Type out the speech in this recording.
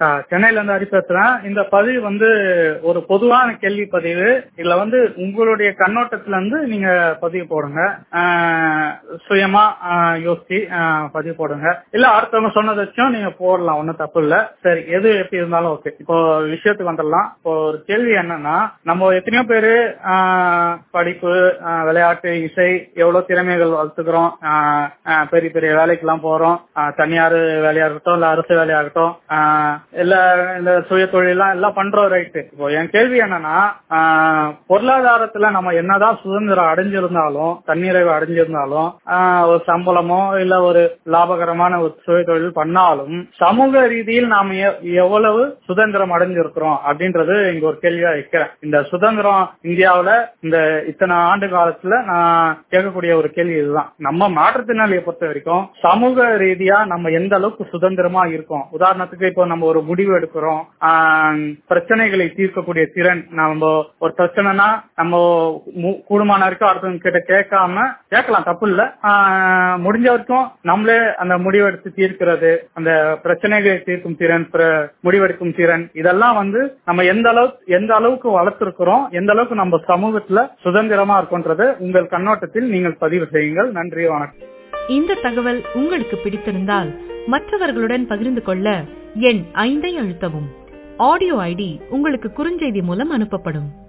சென்னையில இருந்து ஹரி பேசுறேன். இந்த பதிவு ஒரு பொதுவான கேள்வி பதிவு. இதுல உங்களுடைய கண்ணோட்டத்துல இருந்து நீங்க பதிவு போடுங்க. சுயமா யோசிச்சு பதிவு போடுங்க. இல்ல அடுத்தவங்க சொன்னதை வச்சும் நீங்க போடலாம், ஒன்னும் தப்பு இல்ல. சரி, எது எப்படி இருந்தாலும் ஓகே. இப்போ விஷயத்துக்கு வந்துடலாம். இப்போ ஒரு கேள்வி என்னன்னா, நம்ம எத்தனையோ பேரு படிப்பு, விளையாட்டு, இசை, எவ்வளவு திறமைகள் வளர்த்துக்கிறோம். பெரிய பெரிய வேலைக்கு எல்லாம் போறோம். தனியார் வேலையா இருக்கட்டும், இல்ல அரசு வேலையா இருக்கட்டும், இல்ல இந்த சுய தொழிலாம் எல்லாம் பண்றோம். ரைட்டு. இப்போ என் கேள்வி என்னன்னா, பொருளாதாரத்துல நம்ம என்னதான் சுதந்திரம் அடைஞ்சிருந்தாலும், தன்னிறைவு அடைஞ்சிருந்தாலும், ஒரு சம்பளமோ இல்ல ஒரு லாபகரமான ஒரு சுய தொழில் பண்ணாலும் சமூக ரீதியில் நாம எவ்வளவு சுதந்திரம் அடைஞ்சிருக்கிறோம் அப்படின்றது இங்க ஒரு கேள்வியா வைக்கிறேன். இந்த சுதந்திரம் இந்தியாவுல இந்த இத்தனை ஆண்டு காலத்துல நான் கேட்கக்கூடிய ஒரு கேள்வி இதுதான். நம்ம மாற்றுத்திறனாளியை பொறுத்த வரைக்கும் சமூக ரீதியா நம்ம எந்த அளவுக்கு சுதந்திரமா இருக்கோம். உதாரணத்துக்கு இப்போ நம்ம ஒரு முடிவு எடுக்கிறோம், பிரச்சனைகளை தீர்க்கக்கூடிய திறன். நம்ம ஒரு பிரச்சனைனா நம்ம கூடுமான வரைக்கும் அடுத்தவங்க கிட்ட கேட்கலாம், தப்பு இல்ல. முடிஞ்ச வரைக்கும் நம்மளே அந்த முடிவெடுத்து தீர்க்கிறது, அந்த பிரச்சனைகளை தீர்க்கும் திறன், முடிவெடுக்கும் திறன், இதெல்லாம் நம்ம எந்த அளவுக்கு வளர்த்திருக்கிறோம், எந்த அளவுக்கு நம்ம சமூகத்துல சுதந்திரமா இருக்கும்ன்றது உங்கள் கண்ணோட்டத்தில் நீங்கள் பதிவு செய்யுங்கள். நன்றி, வணக்கம். இந்த தகவல் உங்களுக்கு பிடித்திருந்தால் மற்றவர்களுடன் பகிர்ந்து கொள்ள எண் 5 அழுத்தவும். ஆடியோ ஐடி உங்களுக்கு குறுஞ்செய்தி மூலம் அனுப்பப்படும்.